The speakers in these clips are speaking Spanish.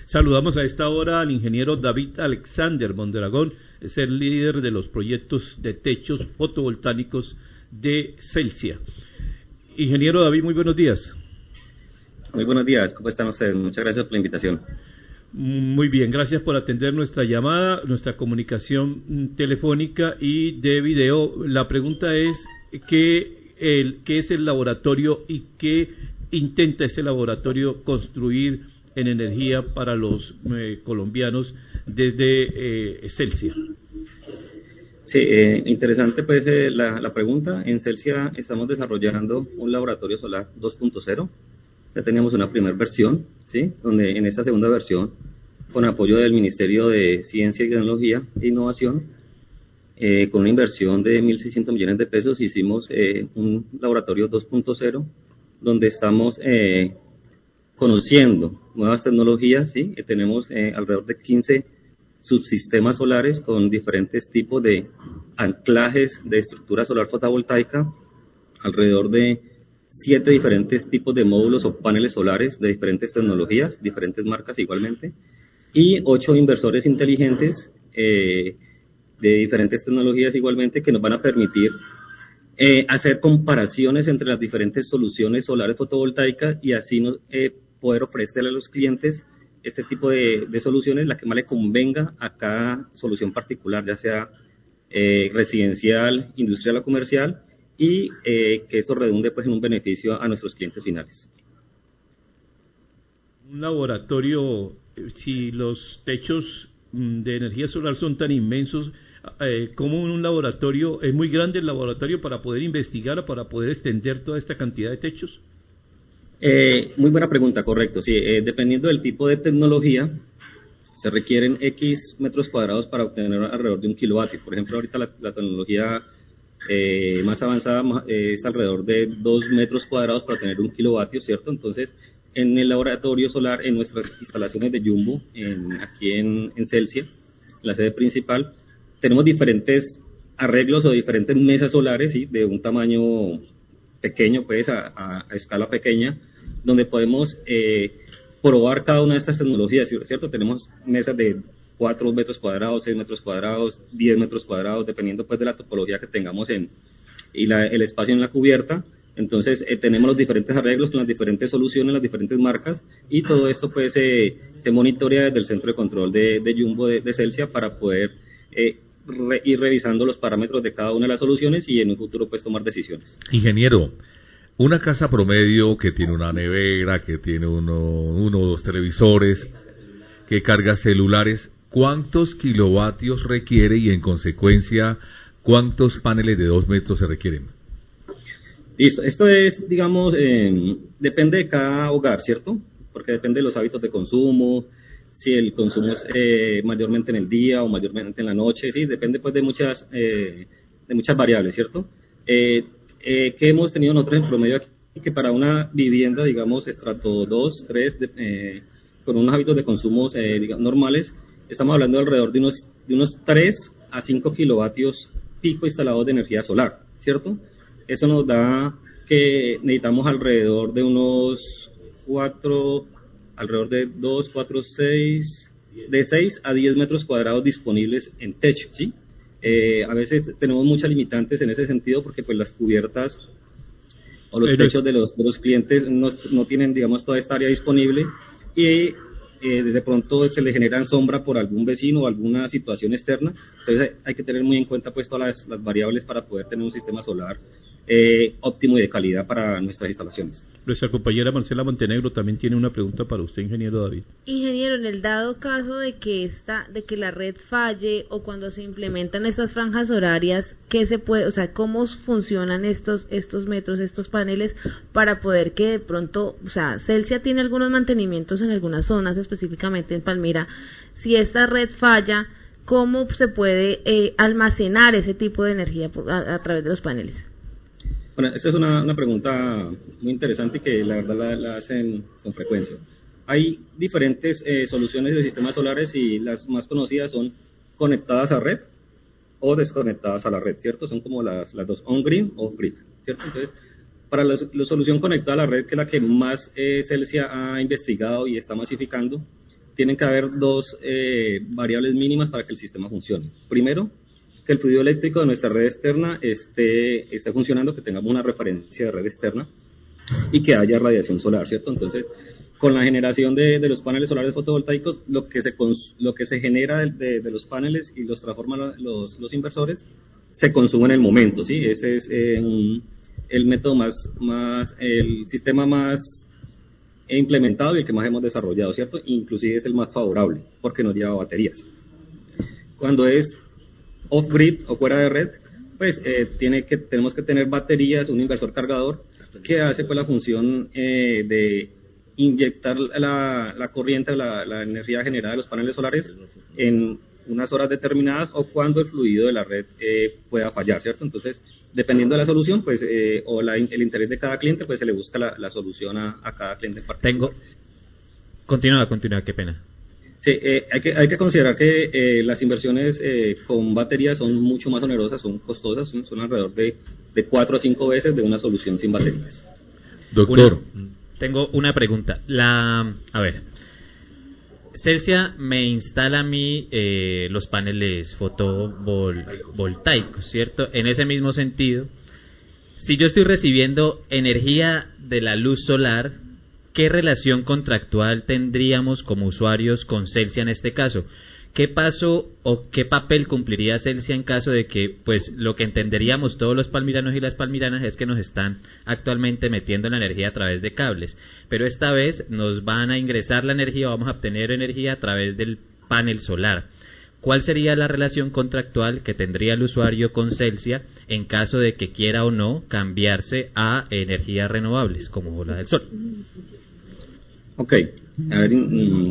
Saludamos a esta hora al ingeniero David Alexander Mondragón, es el líder de los proyectos de techos fotovoltaicos de Celsia. Ingeniero David, muy buenos días. Muy buenos días, ¿cómo están ustedes? Muchas gracias por la invitación. Muy bien, gracias por atender nuestra llamada, nuestra comunicación telefónica y de video. La pregunta es, ¿qué es el laboratorio y qué intenta ese laboratorio construir en energía para los colombianos desde Celsia? Sí, interesante pues la pregunta. En Celsia estamos desarrollando un laboratorio solar 2.0. Ya teníamos una primera versión, ¿sí? Donde en esta segunda versión, con apoyo del Ministerio de Ciencia y Tecnología e Innovación, con una inversión de 1.600 millones de pesos, hicimos un laboratorio 2.0, donde estamos conociendo nuevas tecnologías, ¿sí? Tenemos alrededor de 15 subsistemas solares con diferentes tipos de anclajes de estructura solar fotovoltaica, alrededor de 7 diferentes tipos de módulos o paneles solares de diferentes tecnologías, diferentes marcas igualmente, y 8 inversores inteligentes de diferentes tecnologías igualmente, que nos van a permitir hacer comparaciones entre las diferentes soluciones solares fotovoltaicas y así poder ofrecerle a los clientes este tipo de soluciones, la que más le convenga a cada solución particular, ya sea residencial, industrial o comercial, y que eso redunde pues en un beneficio a nuestros clientes finales. Un laboratorio, si los techos de energía solar son tan inmensos, ¿cómo un laboratorio, es muy grande el laboratorio para poder investigar o para poder extender toda esta cantidad de techos? Muy buena pregunta, correcto. Sí, dependiendo del tipo de tecnología, se requieren X metros cuadrados para obtener alrededor de 1 kilovatio. Por ejemplo, ahorita la tecnología más avanzada es alrededor de 2 metros cuadrados para tener 1 kilovatio, ¿cierto? Entonces, en el laboratorio solar, en nuestras instalaciones de Jumbo, aquí en Celsia, la sede principal, tenemos diferentes arreglos o diferentes mesas solares, ¿sí? De un tamaño pequeño, pues a escala pequeña, donde podemos probar cada una de estas tecnologías, ¿cierto? Tenemos mesas de 4 metros cuadrados, 6 metros cuadrados, 10 metros cuadrados, dependiendo pues de la topología que tengamos el espacio en la cubierta. Entonces tenemos los diferentes arreglos con las diferentes soluciones, las diferentes marcas, y todo esto pues se monitorea desde el centro de control de Jumbo de Celsia para poder ir revisando los parámetros de cada una de las soluciones y en un futuro pues tomar decisiones. Ingeniero, una casa promedio que tiene una nevera, que tiene uno o dos televisores, que carga celulares, ¿cuántos kilovatios requiere y en consecuencia cuántos paneles de 2 metros se requieren? Listo, esto es, digamos, depende de cada hogar, ¿cierto? Porque depende de los hábitos de consumo, si el consumo es mayormente en el día o mayormente en la noche, sí, depende pues de muchas variables, ¿cierto? ¿Qué hemos tenido nosotros en promedio aquí? Que para una vivienda, digamos, estrato 2, 3, con unos hábitos de consumo digamos, normales, estamos hablando alrededor de unos 3 a 5 kilovatios pico instalados de energía solar, ¿cierto? Eso nos da que necesitamos alrededor de unos 6 a 10 metros cuadrados disponibles en techo, ¿sí? A veces tenemos muchas limitantes en ese sentido porque pues las cubiertas o los techos de los clientes no tienen, digamos, toda esta área disponible y de pronto se le generan sombra por algún vecino o alguna situación externa. Entonces hay que tener muy en cuenta pues todas las variables para poder tener un sistema solar óptimo y de calidad para nuestras instalaciones. Nuestra compañera Marcela Montenegro también tiene una pregunta para usted, ingeniero David. Ingeniero, en el dado caso de que la red falle o cuando se implementan estas franjas horarias, ¿qué se puede, o sea, cómo funcionan estos metros, estos paneles para poder que de pronto, o sea, Celsia tiene algunos mantenimientos en algunas zonas, específicamente en Palmira, si esta red falla, ¿cómo se puede almacenar ese tipo de energía a través de los paneles? Bueno, esta es una pregunta muy interesante que la verdad la hacen con frecuencia. Hay diferentes soluciones de sistemas solares y las más conocidas son conectadas a red o desconectadas a la red, ¿cierto? Son como las dos, on-grid o off-grid, ¿cierto? Entonces, para la solución conectada a la red, que es la que más Celsia ha investigado y está masificando, tienen que haber dos variables mínimas para que el sistema funcione. Primero, que el fluido eléctrico de nuestra red externa esté funcionando, que tengamos una referencia de red externa y que haya radiación solar, ¿cierto? Entonces, con la generación de los paneles solares fotovoltaicos, lo que se genera de los paneles y los transforman los inversores, se consume en el momento, ¿sí? Ese es el método el sistema más implementado y el que más hemos desarrollado, ¿cierto? Inclusive es el más favorable, porque no lleva baterías. Cuando es off-grid o fuera de red, pues tenemos que tener baterías, un inversor cargador, que hace pues la función de inyectar la corriente, la energía generada de los paneles solares en unas horas determinadas o cuando el fluido de la red pueda fallar, ¿cierto? Entonces, dependiendo de la solución, pues el interés de cada cliente, pues se le busca la solución a cada cliente en particular. Continúa, qué pena. Sí, hay que considerar que las inversiones con baterías son mucho más onerosas, son costosas, son alrededor de 4 a 5 veces de una solución sin baterías. Doctor. Tengo una pregunta. A ver, Celsia me instala a mí los paneles fotovoltaicos, ¿cierto? En ese mismo sentido, si yo estoy recibiendo energía de la luz solar, ¿qué relación contractual tendríamos como usuarios con Celsia en este caso? ¿Qué paso o qué papel cumpliría Celsia en caso de que, pues, lo que entenderíamos todos los palmiranos y las palmiranas es que nos están actualmente metiendo la energía a través de cables, pero esta vez nos van a ingresar la energía, vamos a obtener energía a través del panel solar? ¿Cuál sería la relación contractual que tendría el usuario con Celsia en caso de que quiera o no cambiarse a energías renovables como la del sol? Ok, a ver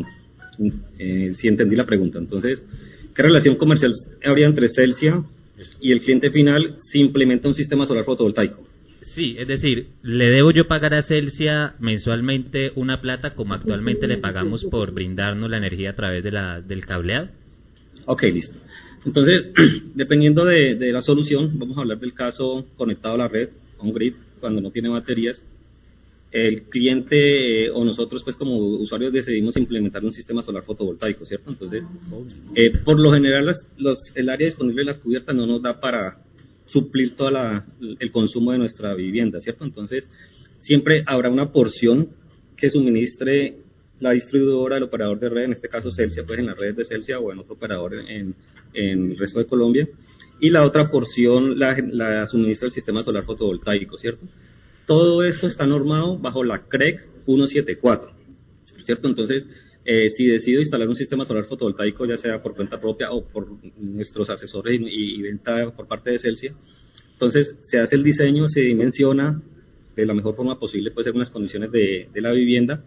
si entendí la pregunta. Entonces, ¿qué relación comercial habría entre Celsia y el cliente final si implementa un sistema solar fotovoltaico? Sí, es decir, ¿le debo yo pagar a Celsia mensualmente una plata como actualmente le pagamos por brindarnos la energía a través del cableado? Ok, listo. Entonces, dependiendo de la solución, vamos a hablar del caso conectado a la red, on-grid, cuando no tiene baterías. El cliente o nosotros, pues como usuarios, decidimos implementar un sistema solar fotovoltaico, ¿cierto? Entonces, por lo general, el área disponible de las cubiertas no nos da para suplir todo el consumo de nuestra vivienda, ¿cierto? Entonces, siempre habrá una porción que suministre la distribuidora, el operador de red, en este caso Celsia, pues en las redes de Celsia o en otro operador en el resto de Colombia, y la otra porción la suministra el sistema solar fotovoltaico, ¿cierto? Todo esto está normado bajo la CREC 174, ¿cierto? Entonces, si decido instalar un sistema solar fotovoltaico, ya sea por cuenta propia o por nuestros asesores y venta por parte de Celsia, entonces se hace el diseño, se dimensiona de la mejor forma posible, pues según las condiciones de la vivienda,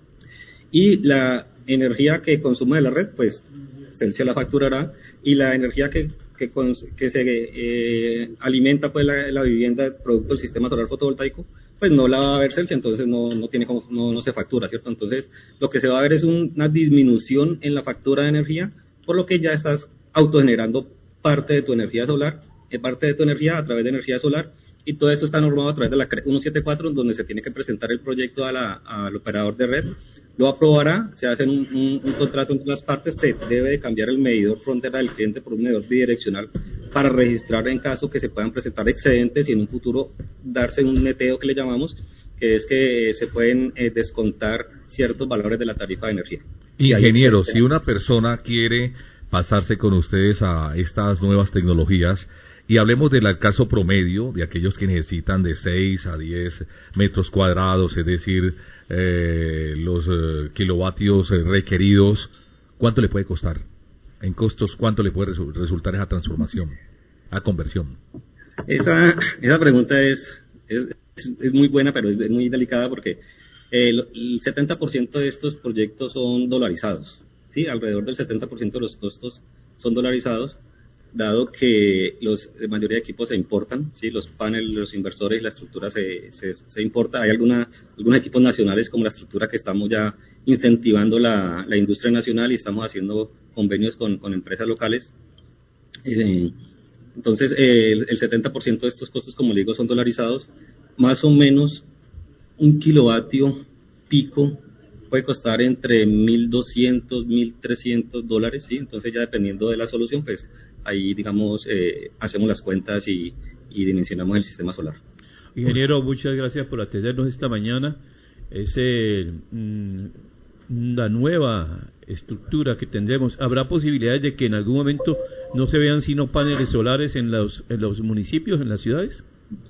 y la energía que consume de la red, pues Celsia la facturará, y la energía que se alimenta pues la vivienda producto del sistema solar fotovoltaico, pues no la va a ver Celsia, entonces no se factura, ¿cierto? Entonces lo que se va a ver es una disminución en la factura de energía, por lo que ya estás autogenerando parte de tu energía solar, parte de tu energía a través de energía solar, y todo eso está normado a través de la 174, donde se tiene que presentar el proyecto al operador de red, lo aprobará, se hace un contrato entre las partes, se debe de cambiar el medidor frontera del cliente por un medidor bidireccional para registrar en caso que se puedan presentar excedentes y en un futuro darse un neteo que le llamamos, que es que se pueden descontar ciertos valores de la tarifa de energía. Ingeniero, si una persona quiere pasarse con ustedes a estas nuevas tecnologías, y hablemos del caso promedio de aquellos que necesitan de 6 a 10 metros cuadrados, es decir, los kilovatios requeridos, ¿cuánto le puede costar? En costos, ¿cuánto le puede resultar esa transformación, a conversión? Esa pregunta es muy buena, pero es muy delicada porque el 70% de estos proyectos son dolarizados, ¿sí? Alrededor del 70% de los costos son dolarizados, dado que la mayoría de equipos se importan, ¿sí? Los paneles, los inversores y la estructura se importa. Hay algunos equipos nacionales como la estructura que estamos ya incentivando la industria nacional y estamos haciendo convenios con empresas locales. Entonces, el 70% de estos costos, como le digo, son dolarizados. Más o menos un kilovatio pico puede costar entre $1,200, $1,300, ¿sí? Entonces ya dependiendo de la solución, pues ahí, digamos, hacemos las cuentas y dimensionamos el sistema solar. Ingeniero, muchas gracias por atendernos esta mañana. Es la nueva estructura que tendremos. ¿Habrá posibilidades de que en algún momento no se vean sino paneles solares en los municipios, en las ciudades?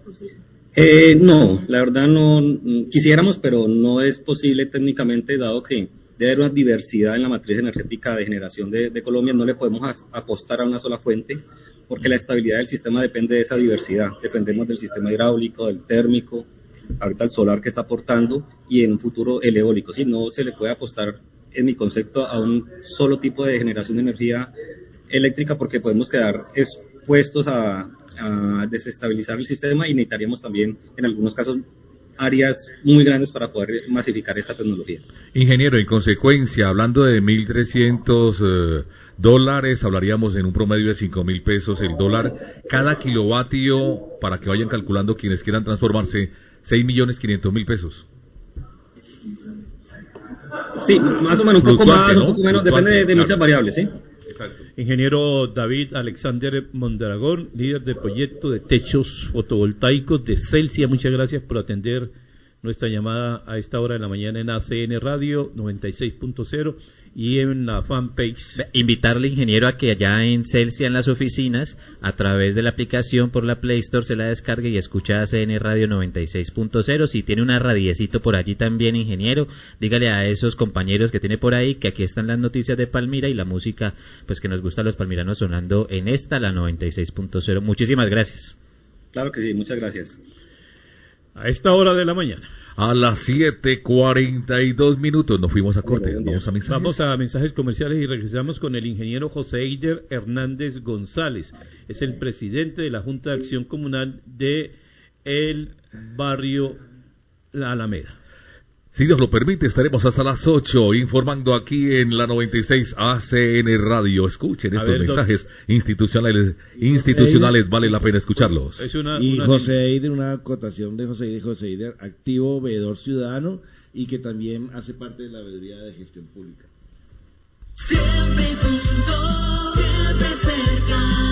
No, la verdad no quisiéramos, pero no es posible técnicamente, dado que debe haber una diversidad en la matriz energética de generación de Colombia. No le podemos apostar a una sola fuente, porque la estabilidad del sistema depende de esa diversidad. Dependemos del sistema hidráulico, del térmico, ahorita el solar que está aportando, y en un futuro el eólico. ¿Sí? No se le puede apostar, en mi concepto, a un solo tipo de generación de energía eléctrica, porque podemos quedar expuestos a desestabilizar el sistema, y necesitaríamos también, en algunos casos, áreas muy grandes para poder masificar esta tecnología. Ingeniero, en consecuencia, hablando de $1,300, hablaríamos en un promedio de $5,000 el dólar. Cada kilovatio, para que vayan calculando quienes quieran transformarse, $6,500,000. Sí, más o menos, un poco más, ¿no? Un poco menos, depende de muchas variables, ¿sí? Exacto. Ingeniero David Alexander Mondragón, líder del proyecto de techos fotovoltaicos de Celsia, muchas gracias por atender nuestra llamada a esta hora de la mañana en ACN Radio 96.0 y en la fanpage. Invitarle, ingeniero, a que allá en Celsia, en las oficinas, a través de la aplicación por la Play Store, se la descargue y escucha ACN Radio 96.0. Si tiene una radiecito por allí también, ingeniero, dígale a esos compañeros que tiene por ahí que aquí están las noticias de Palmira y la música, pues que nos gusta a los palmiranos, sonando en esta, la 96.0. Muchísimas gracias. Claro que sí, muchas gracias. A esta hora de la mañana. A las 7:42 nos fuimos a corte. Vamos a mensajes. Vamos a mensajes comerciales y regresamos con el ingeniero José Eider Hernández González. Es el presidente de la Junta de Acción Comunal de el barrio La Alameda. Si Dios lo permite, estaremos hasta las 8 informando aquí en la 96 ACN Radio. Escuchen estos mensajes institucionales, vale la pena escucharlos. José Eider, una acotación de José Eider, activo veedor ciudadano y que también hace parte de la veeduría de gestión pública.